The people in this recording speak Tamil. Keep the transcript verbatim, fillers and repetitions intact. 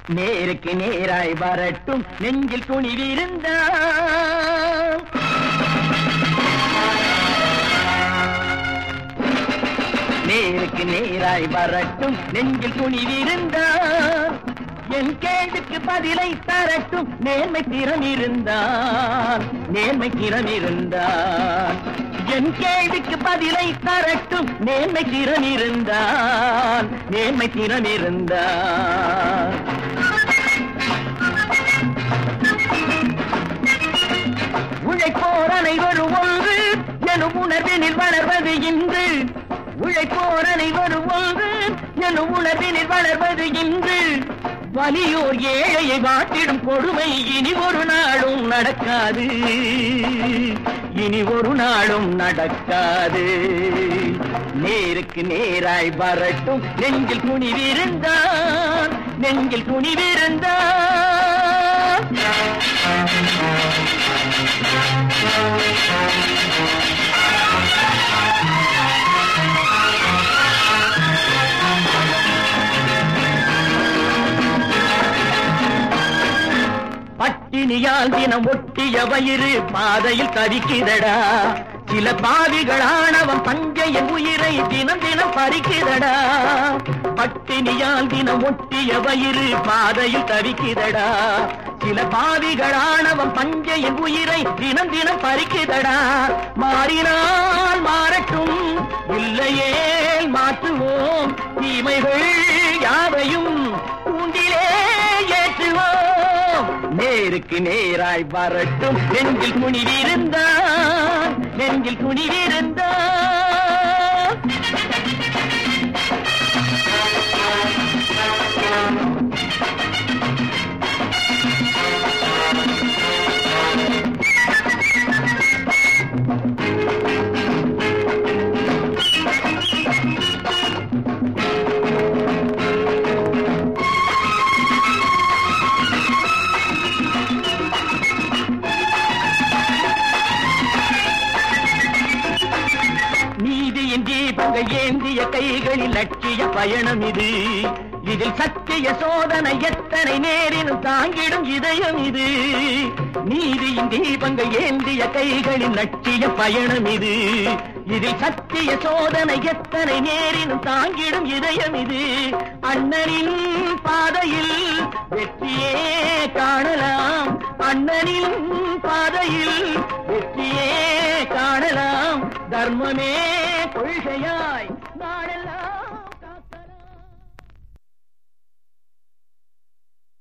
நேருக்கு நேராய் வரட்டும் நெஞ்சில் துணிவிருந்தான். நேருக்கு நேராய் வரட்டும் நெஞ்சில் துணிவிருந்தான். என் கேள்விக்கு பதிலை தரட்டும் நேர்மை திறம் இருந்தான். நேர்மை திறம் இருந்தான். என் கேள்விக்கு பதிலை தரட்டும் நேர்மை திறம் இருந்தான். நேர்மை திறம் இருந்தான். உழைப்போர் அனைவரும் ஒன்று எனும் உணர்வினில் வளர்வது இன்று. உழைப்போர் அனைவரும் ஒன்று எனும் உணர்வினில் வளர்வது இன்று. வலியோர் ஏழையை வாட்டிடும் கொடுமை இனி ஒரு நாளும் நடக்காது. இனி ஒரு நாளும் நடக்காது. நேருக்கு நேராய் வரட்டும் நெஞ்சில் துணிவிருந்தான். நெஞ்சில் துணிவிருந்தான். பட்டினியால் தினம் ஒட்டிய வயிறு பாதையில் தவிக்குதடா. சில பாவிகளானவன் பஞ்சையின் உயிரை தினம் தினம் பறிக்குதடா. பட்டினியால் தினம் ஒட்டிய வயிறு பாதையில் தவிக்குதடா. சில பாவிகளானவன் பஞ்சையின் உயிரை தினம் தினம் பறிக்குதடா. மாறினால் மாறட்டும் இல்லையே மாற்றுவோம். தீமைகள் யாவையும் கூண்டிலே ஏற்றுவோம். நேருக்கு நேராய் வரட்டும் நெஞ்சில் துணிவிருந்தான். நெஞ்சில் துணிவிருந்தான். ஏந்திய கைகளில் லட்சிய பயணம் இது. இதில் சத்திய சோதனை எத்தனை நேரினும் தாங்கிடும் இதயம் இது. நீதியின் தீபங்கள் ஏந்திய கைகளில் லட்சிய பயணம் இது. இதில் சத்திய சோதனை எத்தனை நேரினும் தாங்கிடும் இதயம் இது. அண்ணனின் பாதையில் வெற்றியே காணலாம். அண்ணனின் பாதையில் வெற்றியே காணலாம். தர்மமே கொள்கையாய்